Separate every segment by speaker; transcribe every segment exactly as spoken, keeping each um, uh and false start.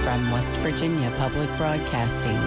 Speaker 1: from West Virginia Public Broadcasting.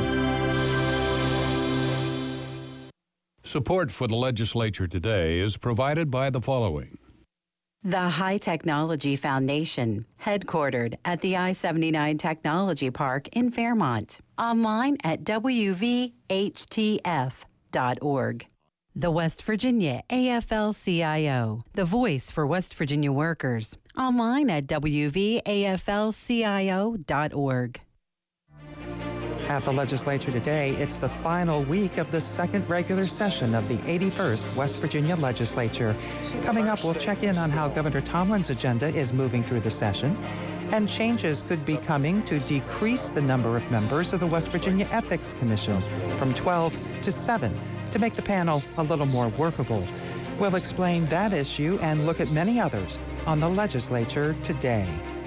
Speaker 2: Support for the legislature today is provided by the following.
Speaker 1: The High Technology Foundation, headquartered at the I seventy-nine Technology Park in Fairmont. Online at w v h t f dot org. The West Virginia A F L C I O, the voice for West Virginia workers. Online at w v a f l c i o dot org.
Speaker 3: At the legislature today, it's the final week of the second regular session of the eighty-first West Virginia legislature. Coming up, we'll check in on how Governor Tomlin's agenda is moving through the session, and changes could be coming to decrease the number of members of the West Virginia Ethics Commission from twelve to seven to make the panel a little more workable. We'll explain that issue and look at many others on the legislature today.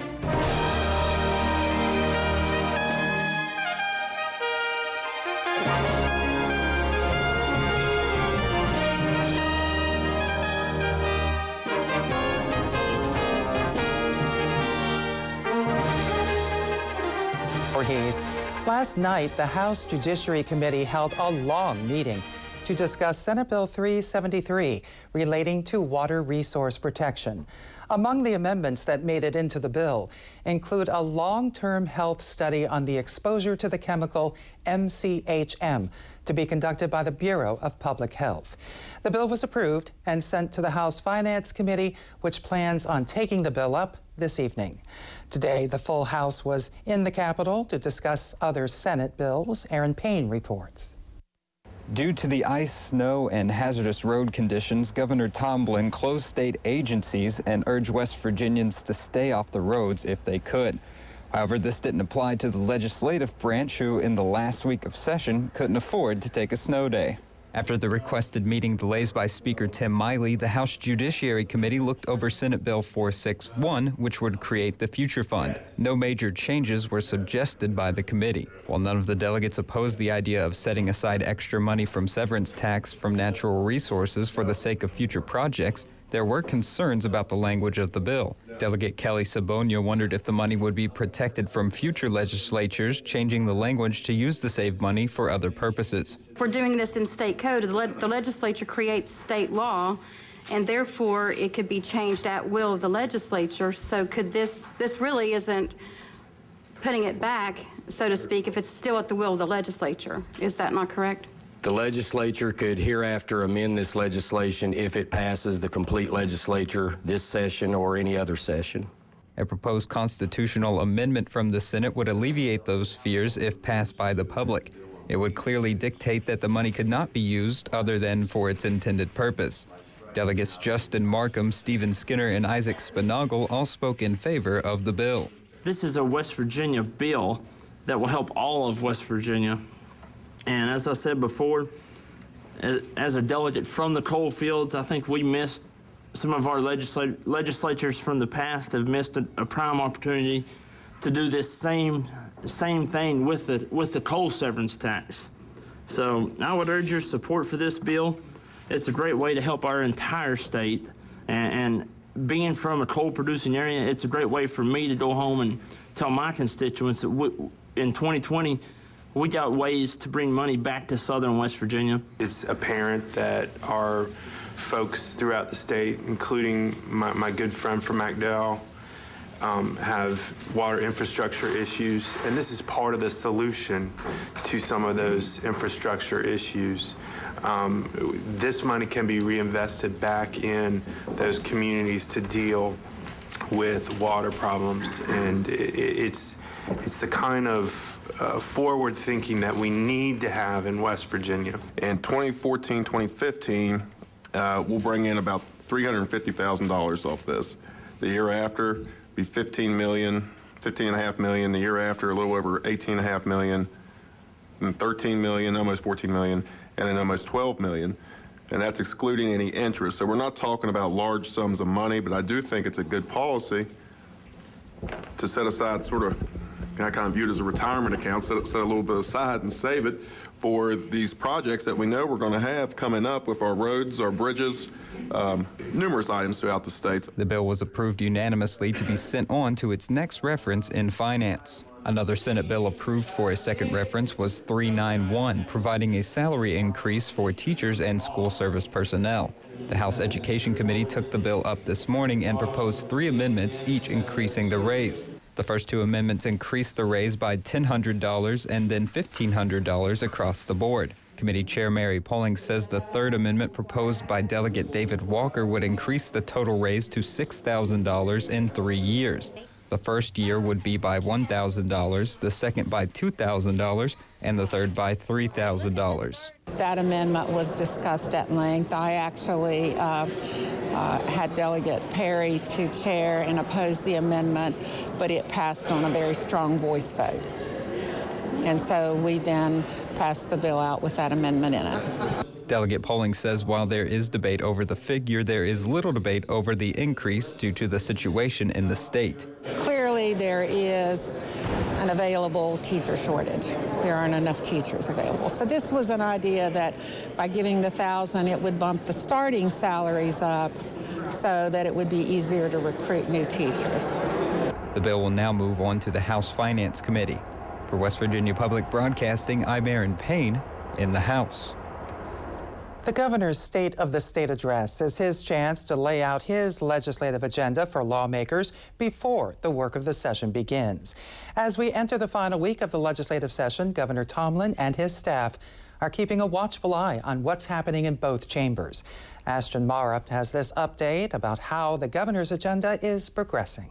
Speaker 3: Last night, the House Judiciary Committee held a long meeting to discuss Senate Bill three seventy-three relating to water resource protection. Among the amendments that made it into the bill include a long-term health study on the exposure to the chemical M C H M to be conducted by the Bureau of Public Health. The bill was approved and sent to the House Finance Committee, which plans on taking the bill up this evening. Today, the full House was in the Capitol to discuss other Senate bills. Aaron Payne reports.
Speaker 4: Due to the ice, snow, and hazardous road conditions, Governor Tomblin closed state agencies and urged West Virginians to stay off the roads if they could. However, this didn't apply to the legislative branch, who in the last week of session couldn't afford to take a snow day. After the requested meeting delays by Speaker Tim Miley, the House Judiciary Committee looked over Senate Bill four sixty-one, which would create the Future Fund. No major changes were suggested by the committee. While none of the delegates opposed the idea of setting aside extra money from severance tax from natural resources for the sake of future projects, there were concerns about the language of the bill. Delegate Kelly Sabonia wondered if the money would be protected from future legislatures, changing the language to use the saved money for other purposes.
Speaker 5: If we're doing this in state code, the, le the legislature creates state law, and therefore it could be changed at will of the legislature. So could this, this really isn't putting it back, so to speak, if it's still at the will of the legislature. Is that not correct?
Speaker 6: The legislature could hereafter amend this legislation if it passes the complete legislature this session or any other session.
Speaker 4: A proposed constitutional amendment from the Senate would alleviate those fears if passed by the public. It would clearly dictate that the money could not be used other than for its intended purpose. Delegates Justin Markham, Stephen Skinner, and Isaac Spinagle all spoke in favor of the bill.
Speaker 7: This is a West Virginia bill that will help all of West Virginia. And as I said before, as a delegate from the coal fields, I think we missed, some of our legislat legislatures from the past have missed a, a prime opportunity to do this same same thing with the, with the coal severance tax. So I would urge your support for this bill. It's a great way to help our entire state. And, and being from a coal producing area, it's a great way for me to go home and tell my constituents that we, in twenty twenty, we got ways to bring money back to southern West Virginia.
Speaker 8: It's apparent that our folks throughout the state, including my, my good friend from MacDowell, um, have water infrastructure issues, and this is part of the solution to some of those infrastructure issues. Um, this money can be reinvested back in those communities to deal with water problems, and it, it's it's the kind of Uh, forward thinking that we need to have in West Virginia.
Speaker 9: In twenty fourteen, twenty fifteen, uh, we'll bring in about three hundred fifty thousand dollars off this. The year after, be fifteen million, fifteen and a half million. The year after, a little over eighteen and a half million, and thirteen million, almost fourteen million, and then almost twelve million. And that's excluding any interest. So we're not talking about large sums of money, but I do think it's a good policy to set aside sort of I kind of view it as a retirement account, set, set a little bit aside and save it for these projects that we know we're going to have coming up with our roads, our bridges, um, numerous items throughout the state.
Speaker 4: The bill was approved unanimously to be sent on to its next reference in finance. Another Senate bill approved for a second reference was three ninety-one, providing a salary increase for teachers and school service personnel. The House Education Committee took the bill up this morning and proposed three amendments, each increasing the raise. The first two amendments increased the raise by ten hundred dollars and then fifteen hundred dollars across the board. Committee Chair Mary Polling says the third amendment proposed by Delegate David Walker would increase the total raise to six thousand dollars in three years. The first year would be by one thousand dollars, the second by two thousand dollars, and the third by three thousand dollars.
Speaker 10: That amendment was discussed at length. I actually uh, uh, had Delegate Perry to chair and oppose the amendment, but it passed on a very strong voice vote. And so we then passed the bill out with that amendment in it.
Speaker 4: Delegate Polling says while there is debate over the figure, there is little debate over the increase due to the situation in the state.
Speaker 10: Clearly, there is an available teacher shortage. There aren't enough teachers available. So this was an idea that by giving the thousand, it would bump the starting salaries up so that it would be easier to recruit new teachers.
Speaker 4: The bill will now move on to the House Finance Committee. For West Virginia Public Broadcasting, I'm Aaron Payne in the House.
Speaker 3: The governor's State of the State address is his chance to lay out his legislative agenda for lawmakers before the work of the session begins. As we enter the final week of the legislative session, Governor Tomblin and his staff are keeping a watchful eye on what's happening in both chambers. Ashton Mara has this update about how the governor's agenda is progressing.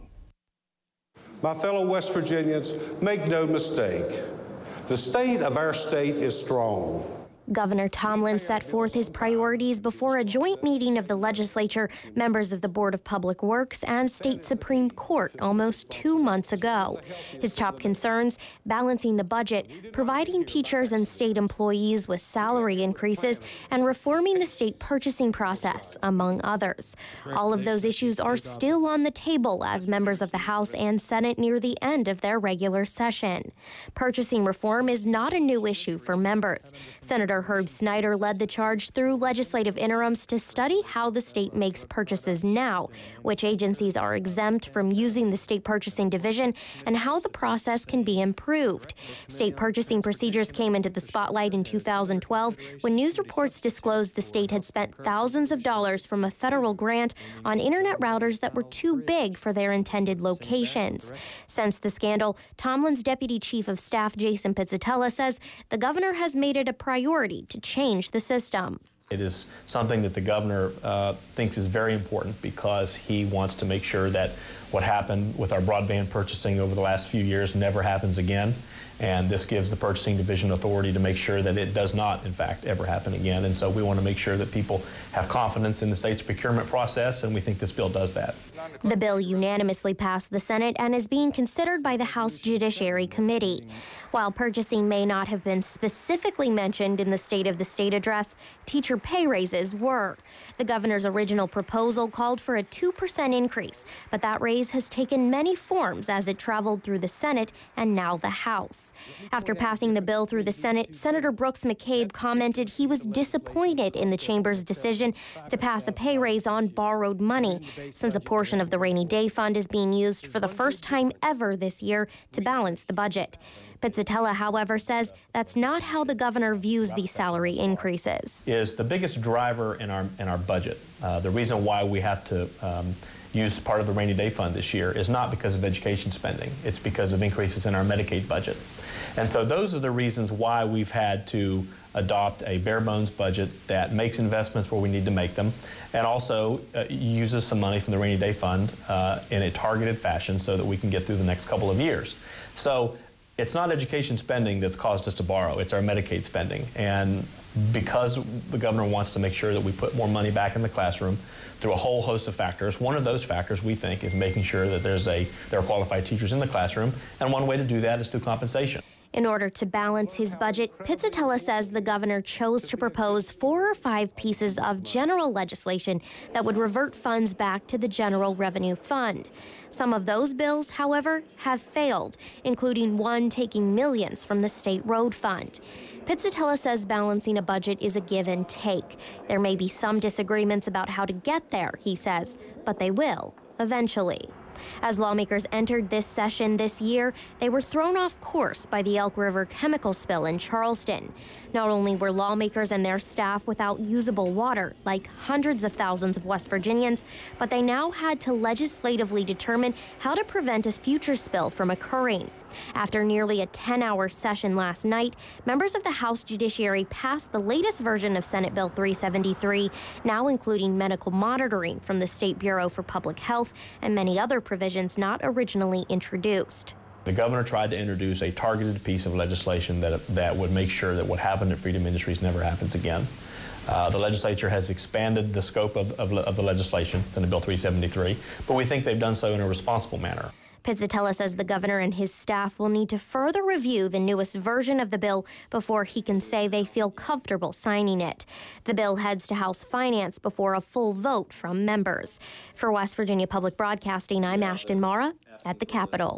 Speaker 11: My fellow West Virginians, make no mistake, the state of our state is strong.
Speaker 12: Governor Tomblin set forth his priorities before a joint meeting of the legislature, members of the Board of Public Works, and State Supreme Court almost two months ago. His top concerns: balancing the budget, providing teachers and state employees with salary increases, and reforming the state purchasing process, among others. All of those issues are still on the table as members of the House and Senate near the end of their regular session. Purchasing reform is not a new issue for members. Senator Herb Snyder led the charge through legislative interims to study how the state makes purchases now, which agencies are exempt from using the state purchasing division, and how the process can be improved. State purchasing procedures came into the spotlight in two thousand twelve when news reports disclosed the state had spent thousands of dollars from a federal grant on internet routers that were too big for their intended locations. Since the scandal, Tomlin's deputy chief of staff, Jason Pizzatella, says the governor has made it a priority to change the system.
Speaker 13: It is something that the governor uh, thinks is very important because he wants to make sure that what happened with our broadband purchasing over the last few years never happens again. And this gives the purchasing division authority to make sure that it does not, in fact, ever happen again. And so we want to make sure that people have confidence in the state's procurement process, and we think this bill does that.
Speaker 12: The bill unanimously passed the Senate and is being considered by the House Judiciary Committee. While purchasing may not have been specifically mentioned in the State of the State address, teacher pay raises were. The governor's original proposal called for a two percent increase, but that raise has taken many forms as it traveled through the Senate and now the House. After passing the bill through the Senate, Senator Brooks McCabe commented he was disappointed in the chamber's decision to pass a pay raise on borrowed money, since a portion of the rainy day fund is being used for the first time ever this year to balance the budget. Pizzatella, however, says that's not how the governor views these salary increases.
Speaker 13: Is the biggest driver in our in our budget. Uh, the reason why we have to um, use part of the rainy day fund this year is not because of education spending. It's because of increases in our Medicaid budget. And so those are the reasons why we've had to adopt a bare bones budget that makes investments where we need to make them, and also uh, uses some money from the rainy day fund uh, in a targeted fashion so that we can get through the next couple of years. So it's not education spending that's caused us to borrow, it's our Medicaid spending. And because the governor wants to make sure that we put more money back in the classroom through a whole host of factors, one of those factors we think is making sure that there's a there are qualified teachers in the classroom, and one way to do that is through compensation.
Speaker 12: In order to balance his budget, Pizzatella says the governor chose to propose four or five pieces of general legislation that would revert funds back to the General Revenue Fund. Some of those bills, however, have failed, including one taking millions from the State Road Fund. Pizzatella says balancing a budget is a give and take. There may be some disagreements about how to get there, he says, but they will eventually. As lawmakers entered this session this year, they were thrown off course by the Elk River chemical spill in Charleston. Not only were lawmakers and their staff without usable water, like hundreds of thousands of West Virginians, but they now had to legislatively determine how to prevent a future spill from occurring. After nearly a ten-hour session last night, members of the House Judiciary passed the latest version of Senate Bill three seventy-three, now including medical monitoring from the State Bureau for Public Health and many other provisions not originally introduced.
Speaker 13: The governor tried to introduce a targeted piece of legislation that, that would make sure that what happened at Freedom Industries never happens again. Uh, the legislature has expanded the scope of, of, of the legislation, Senate Bill three seventy-three, but we think they've done so in a responsible manner.
Speaker 12: Pizzatella says the governor and his staff will need to further review the newest version of the bill before he can say they feel comfortable signing it. The bill heads to House Finance before a full vote from members. For West Virginia Public Broadcasting, I'm Ashton Mara at the Capitol.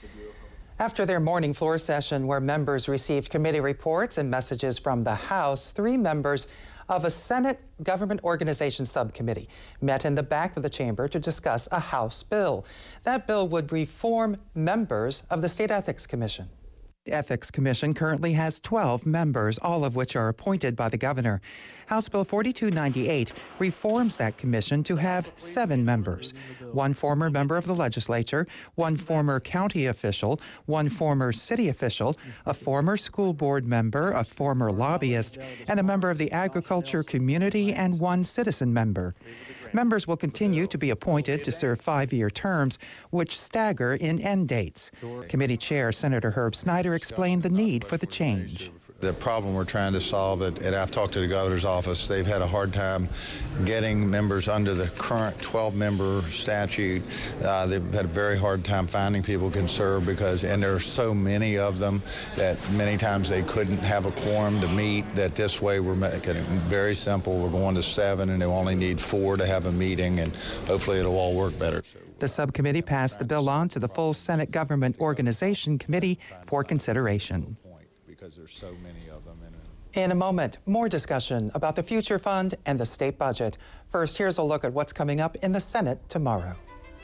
Speaker 3: After their morning floor session where members received committee reports and messages from the House, three members of a Senate Government Organization Subcommittee met in the back of the chamber to discuss a House bill. That bill would reform members of the State Ethics Commission. The Ethics Commission currently has twelve members, all of which are appointed by the governor. House Bill forty-two ninety-eight reforms that commission to have seven members, one former member of the legislature, one former county official, one former city official, a former school board member, a former lobbyist, and a member of the agriculture community, and one citizen member. Members will continue to be appointed to serve five-year terms, which stagger in end dates. Committee Chair Senator Herb Snyder explained the need for the change.
Speaker 14: The problem we're trying to solve, it, and I've talked to the governor's office, they've had a hard time getting members under the current twelve-member statute. Uh, they've had a very hard time finding people who can serve because, and there are so many of them that many times they couldn't have a quorum to meet, that this way we're making it very simple. We're going to seven and they only need four to have a meeting, and hopefully it'll all work better.
Speaker 3: The subcommittee passed the bill on to the full Senate Government Organization Committee for consideration.
Speaker 14: Because there's so many of them in it.
Speaker 3: In a moment, more discussion about the future fund and the state budget. First, here's a look at what's coming up in the Senate tomorrow.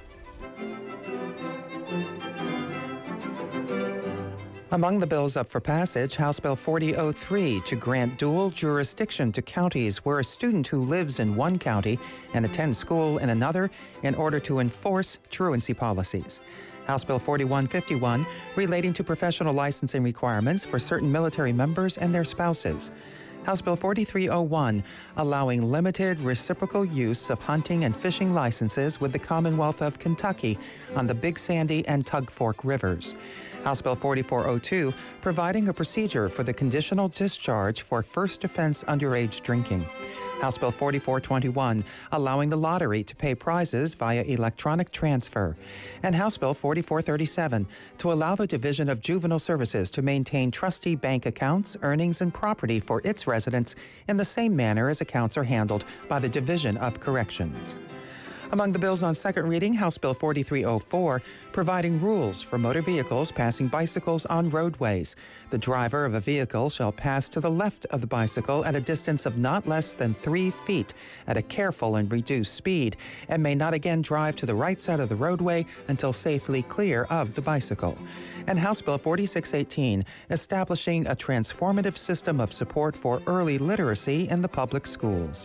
Speaker 3: Among the bills up for passage, House Bill forty oh three to grant dual jurisdiction to counties where a student who lives in one county and attends school in another in order to enforce truancy policies. House Bill forty-one fifty-one, relating to professional licensing requirements for certain military members and their spouses. House Bill forty-three oh one, allowing limited reciprocal use of hunting and fishing licenses with the Commonwealth of Kentucky on the Big Sandy and Tug Fork rivers. House Bill forty-four oh two, providing a procedure for the conditional discharge for first offense underage drinking. House Bill forty-four twenty-one, allowing the lottery to pay prizes via electronic transfer. And House Bill forty-four thirty-seven, to allow the Division of Juvenile Services to maintain trustee bank accounts, earnings, and property for its residents in the same manner as accounts are handled by the Division of Corrections. Among the bills on second reading, House Bill forty-three oh four, providing rules for motor vehicles passing bicycles on roadways. The driver of a vehicle shall pass to the left of the bicycle at a distance of not less than three feet at a careful and reduced speed, and may not again drive to the right side of the roadway until safely clear of the bicycle. And House Bill forty-six eighteen, establishing a transformative system of support for early literacy in the public schools.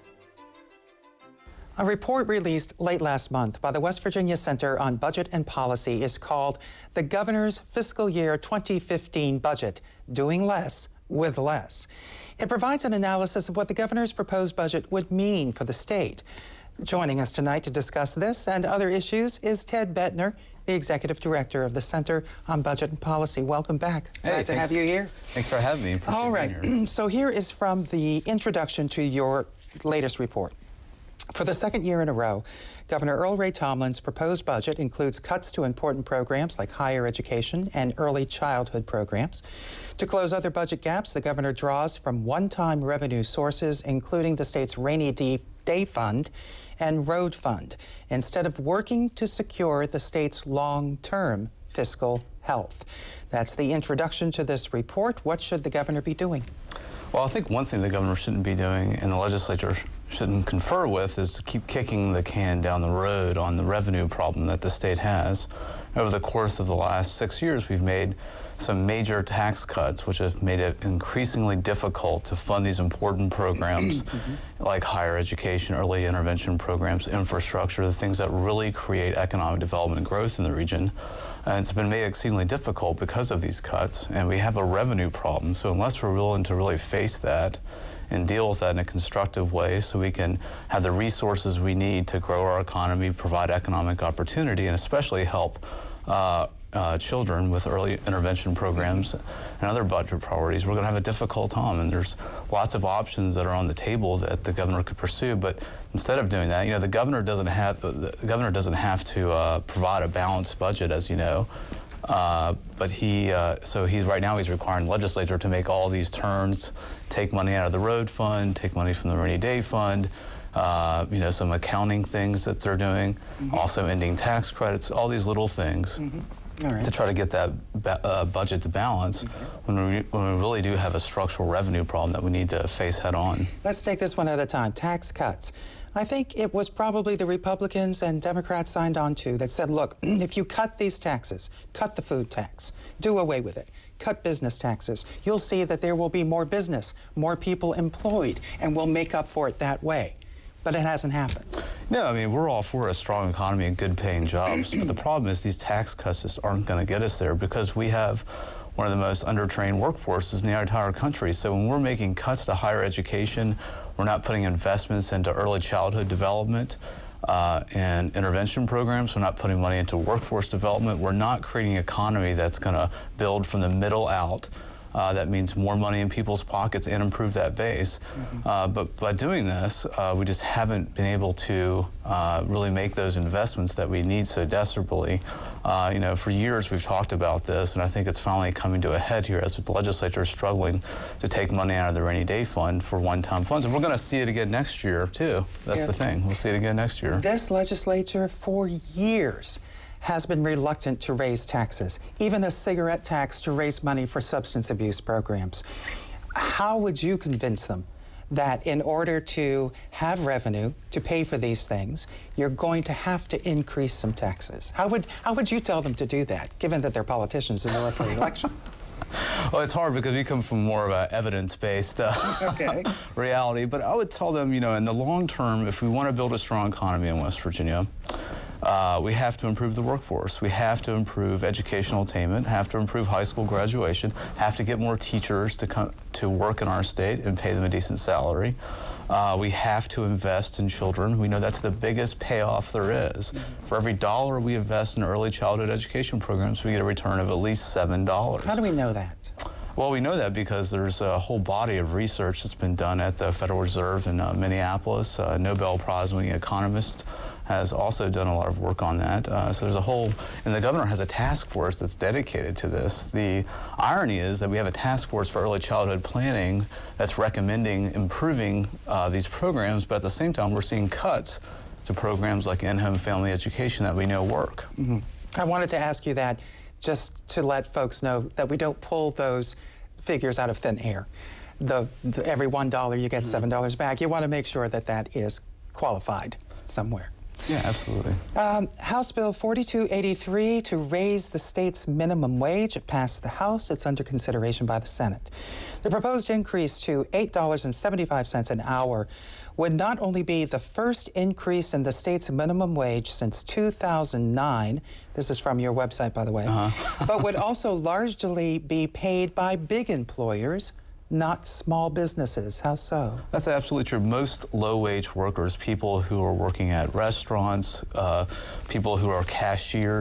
Speaker 3: A report released late last month by the West Virginia Center on Budget and Policy is called The Governor's Fiscal Year twenty fifteen Budget, Doing Less with Less. It provides an analysis of what the governor's proposed budget would mean for the state. Joining us tonight to discuss this and other issues is Ted Bettner, the Executive Director of the Center on Budget and Policy. Welcome back.
Speaker 15: Hey,
Speaker 3: Glad to
Speaker 15: thanks.
Speaker 3: have you here.
Speaker 15: Thanks for having me. Appreciate
Speaker 3: All right,
Speaker 15: being here.
Speaker 3: so here is from the introduction to your latest report. For the second year in a row, Governor Earl Ray Tomlin's proposed budget includes cuts to important programs like higher education and early childhood programs. To close other budget gaps, the governor draws from one-time revenue sources, including the state's Rainy Day Fund and Road Fund, instead of working to secure the state's long-term fiscal health. That's the introduction to this report. What should the governor be doing?
Speaker 15: Well, I think one thing the governor shouldn't be doing and the legislature shouldn't confer with is to keep kicking the can down the road on the revenue problem that the state has. Over the course of the last six years, we've made some major tax cuts, which have made it increasingly difficult to fund these important programs mm-hmm. like higher education, early intervention programs, infrastructure, the things that really create economic development and growth in the region. And it's been made exceedingly difficult because of these cuts, and we have a revenue problem. So unless we're willing to really face that and deal with that in a constructive way so we can have the resources we need to grow our economy, provide economic opportunity, and especially help uh, uh, children with early intervention programs and other budget priorities, we're going to have a difficult time. And there's lots of options that are on the table that the governor could pursue. But instead of doing that, you know, the governor doesn't have the governor doesn't have to uh, provide a balanced budget, as you know. Uh, but he, uh, so he's right now he's requiring the legislature to make all these turns, take money out of the road fund, take money from the rainy day fund, uh, you know, some accounting things that they're doing, mm-hmm. also ending tax credits, all these little things mm-hmm. all right. to try to get that ba uh, budget to balance okay. when, we, when we really do have a structural revenue problem that we need to face head on.
Speaker 3: Let's take this one at a time. Tax cuts. I think it was probably the Republicans and Democrats signed on to that said, look, if you cut these taxes, cut the food tax, do away with it, cut business taxes, you'll see that there will be more business, more people employed, and we'll make up for it that way. But it hasn't happened.
Speaker 15: No, I mean, we're all for a strong economy and good paying jobs, but the problem is these tax cuts just aren't going to get us there because we have one of the most undertrained workforces in the entire country. So when we're making cuts to higher education, we're not putting investments into early childhood development uh, and intervention programs. We're not putting money into workforce development. We're not creating an economy that's going to build from the middle out. Uh, that means more money in people's pockets and improve that base. Mm-hmm. uh, but by doing this, uh, we just haven't been able to uh, really make those investments that we need so desperately. Uh, you know, for years we've talked about this, and I think it's finally coming to a head here as the legislature is struggling to take money out of the rainy day fund for one-time funds. And we're going to see it again next year, too. That's yeah. the thing. We'll see it again next year.
Speaker 3: This legislature, for years, has been reluctant to raise taxes, even a cigarette tax to raise money for substance abuse programs. How would you convince them that in order to have revenue to pay for these things, you're going to have to increase some taxes? How would, how would you tell them to do that, given that they're politicians and they're up for the election?
Speaker 15: Well, it's hard because we come from more of an evidence-based uh, okay. reality, but I would tell them, you know, in the long term, if we want to build a strong economy in West Virginia, Uh, we have to improve the workforce. We have to improve educational attainment, have to improve high school graduation, have to get more teachers to come to work in our state and pay them a decent salary. Uh, we have to invest in children. We know that's the biggest payoff there is. For every dollar we invest in early childhood education programs, we get a return of at least seven dollars.
Speaker 3: How do we know that?
Speaker 15: Well, we know that because there's a whole body of research that's been done at the Federal Reserve in uh, Minneapolis. A Nobel Prize-winning economist has also done a lot of work on that. Uh, so there's a whole, and the governor has a task force that's dedicated to this. The irony is that we have a task force for early childhood planning that's recommending improving uh, these programs, but at the same time, we're seeing cuts to programs like in-home family education that we know work.
Speaker 3: Mm-hmm. I wanted to ask you that just to let folks know that we don't pull those figures out of thin air. The, the every one dollar you get mm-hmm. seven dollars back. You want to make sure that that is qualified somewhere.
Speaker 15: Yeah, absolutely.
Speaker 3: Um, House Bill forty-two eighty-three to raise the state's minimum wage. It passed the House. It's under consideration by the Senate. The proposed increase to eight dollars and seventy-five cents an hour would not only be the first increase in the state's minimum wage since two thousand nine, this is from your website, by the way, uh-huh. but would also largely be paid by big employers, not small businesses. How so?
Speaker 15: That's absolutely true. Most low-wage workers, people who are working at restaurants, uh, people who are cashiers,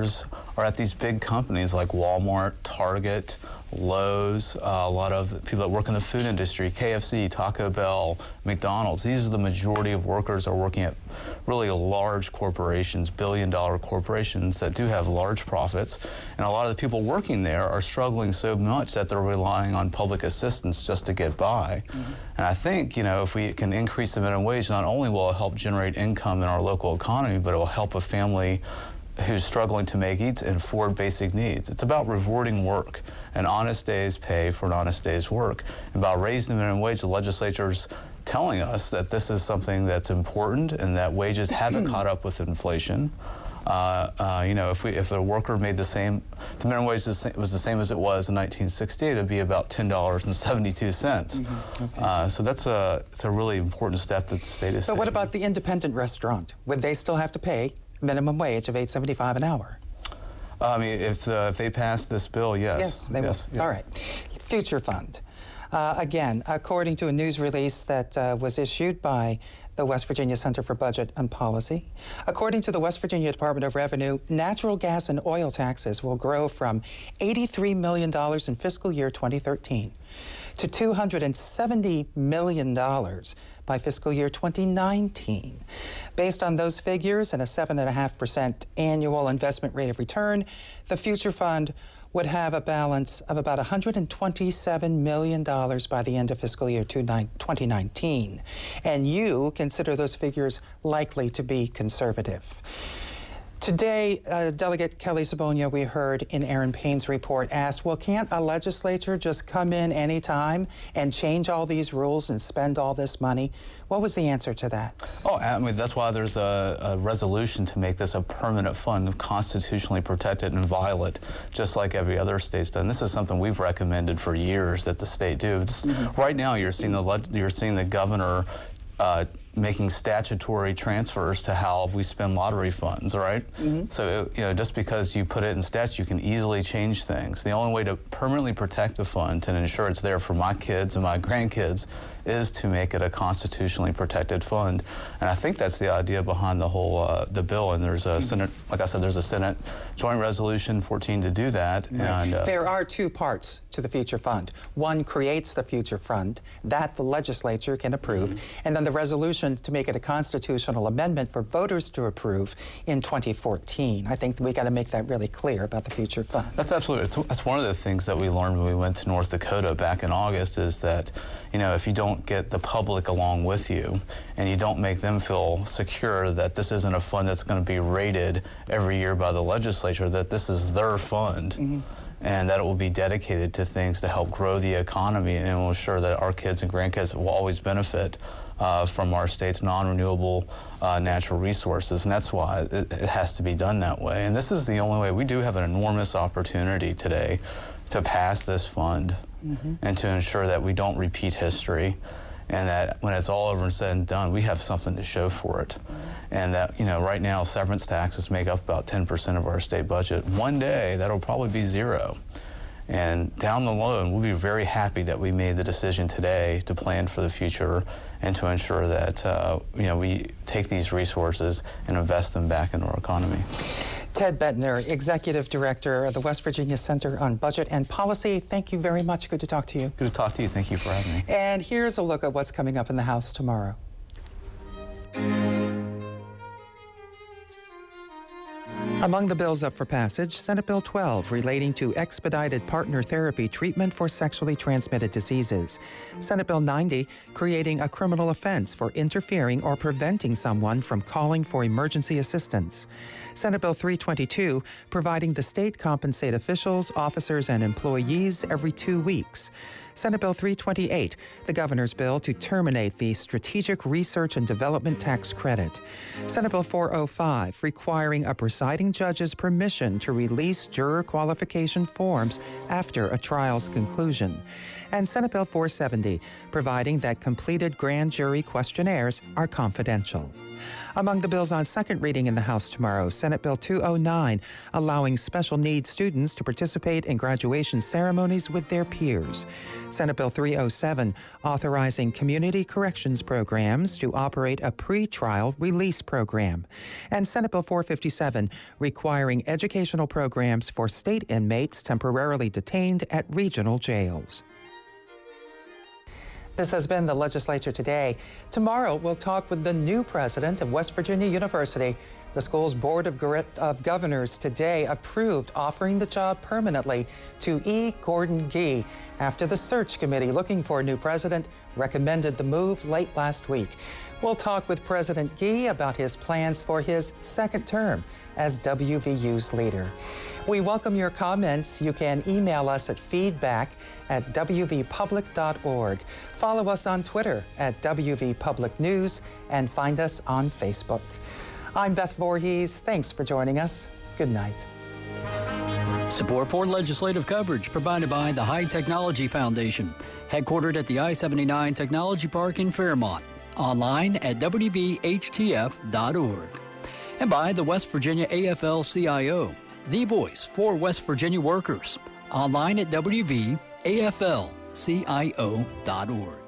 Speaker 15: are at these big companies like Walmart, Target, Lowe's, uh, a lot of people that work in the food industry, K F C, Taco Bell, McDonald's. These are the majority of workers that are working at really large corporations, billion dollar corporations that do have large profits. And a lot of the people working there are struggling so much that they're relying on public assistance just to get by. Mm-hmm. And I think, you know, if we can increase the minimum wage, not only will it help generate income in our local economy, but it will help a family who's struggling to make ends and afford basic needs. It's about rewarding work, an honest day's pay for an honest day's work. And about raising the minimum wage, the legislature's telling us that this is something that's important and that wages haven't caught up with inflation. Uh, uh, you know, if we if a worker made the same, the minimum wage was the same as it was in nineteen sixty-eight, it'd be about ten dollars and seventy-two cents. Mm-hmm. Okay. uh, so that's a it's a really important step that the state is.
Speaker 3: So
Speaker 15: taking.
Speaker 3: What about the independent restaurant? Would they still have to pay minimum wage of eight seventy-five an hour?
Speaker 15: I mean, if uh, if they pass this bill, yes.
Speaker 3: Yes, they
Speaker 15: yes,
Speaker 3: will.
Speaker 15: Yeah.
Speaker 3: All right. Future Fund. Uh, again, according to a news release that uh, was issued by the West Virginia Center for Budget and Policy, according to the West Virginia Department of Revenue, natural gas and oil taxes will grow from eighty-three million dollars in fiscal year twenty thirteen to two hundred seventy million dollars by fiscal year twenty nineteen. Based on those figures and a seven point five percent annual investment rate of return, the Future Fund would have a balance of about one hundred twenty-seven million dollars by the end of fiscal year twenty nineteen. And you consider those figures likely to be conservative. Today, uh, Delegate Kelly Sabonia, we heard in Aaron Payne's report, asked, well, can't a legislature just come in anytime and change all these rules and spend all this money? What was the answer to that?
Speaker 15: Oh, I mean, that's why there's a, a resolution to make this a permanent fund, constitutionally protected and inviolate, just like every other state's done. This is something we've recommended for years that the state do. Just, mm-hmm. Right now, you're seeing the you're seeing the governor uh, making statutory transfers to how we spend lottery funds, right? Mm-hmm. So, you know, just because you put it in statute, you can easily change things. The only way to permanently protect the fund and ensure it's there for my kids and my grandkids is to make it a constitutionally protected fund. And I think that's the idea behind the whole, uh, the bill. And there's a mm-hmm. Senate, like I said, there's a Senate Joint Resolution fourteen to do that.
Speaker 3: Right.
Speaker 15: And uh,
Speaker 3: there are two parts to the Future Fund. One creates the Future Fund, that the legislature can approve, mm-hmm. and then the resolution to make it a constitutional amendment for voters to approve in twenty fourteen. I think we got to make that really clear about the Future Fund.
Speaker 15: That's absolutely, it's, that's one of the things that we learned when we went to North Dakota back in August is that, you know, if you don't get the public along with you and you don't make them feel secure that this isn't a fund that's going to be rated every year by the legislature, that this is their fund, mm-hmm. and that it will be dedicated to things to help grow the economy and will ensure that our kids and grandkids will always benefit uh, from our state's non-renewable uh, natural resources. And that's why it, it has to be done that way. And this is the only way. We do have an enormous opportunity today to pass this fund mm-hmm. and to ensure that we don't repeat history, and that when it's all over and said and done, we have something to show for it. And that, you know, right now, severance taxes make up about ten percent of our state budget. One day, that'll probably be zero. And down the road, we'll be very happy that we made the decision today to plan for the future and to ensure that, uh, you know, we take these resources and invest them back into our economy.
Speaker 3: Ted Boettner, Executive Director of the West Virginia Center on Budget and Policy. Thank you very much. Good to talk to you.
Speaker 15: Good to talk to you. Thank you for having me.
Speaker 3: And here's a look at what's coming up in the House tomorrow. Among the bills up for passage, Senate Bill twelve relating to expedited partner therapy treatment for sexually transmitted diseases. Senate Bill ninety creating a criminal offense for interfering or preventing someone from calling for emergency assistance. Senate Bill three twenty-two providing the state compensate officials, officers, and employees every two weeks. Senate Bill three twenty-eight, the governor's bill to terminate the Strategic Research and Development Tax Credit. Senate Bill four oh five, requiring a presiding judge's permission to release juror qualification forms after a trial's conclusion. And Senate Bill four seventy, providing that completed grand jury questionnaires are confidential. Among the bills on second reading in the House tomorrow, Senate Bill two oh nine, allowing special needs students to participate in graduation ceremonies with their peers. Senate Bill three oh seven, authorizing community corrections programs to operate a pre-trial release program. And Senate Bill four fifty-seven, requiring educational programs for state inmates temporarily detained at regional jails. This has been the Legislature Today. Tomorrow, we'll talk with the new president of West Virginia University. The school's Board of, of Governors today approved offering the job permanently to E. Gordon Gee after the search committee looking for a new president recommended the move late last week. We'll talk with President Gee about his plans for his second term as W V U's leader. We welcome your comments. You can email us at feedback at w v public dot org. Follow us on Twitter at W V Public News and find us on Facebook. I'm Beth Voorhees. Thanks for joining us. Good night.
Speaker 16: Support for legislative coverage provided by the High Technology Foundation, headquartered at the I seventy-nine Technology Park in Fairmont. Online at w v h t f dot org. And by the West Virginia A F L C I O, the voice for West Virginia workers. Online at w v a f l c i o dot org.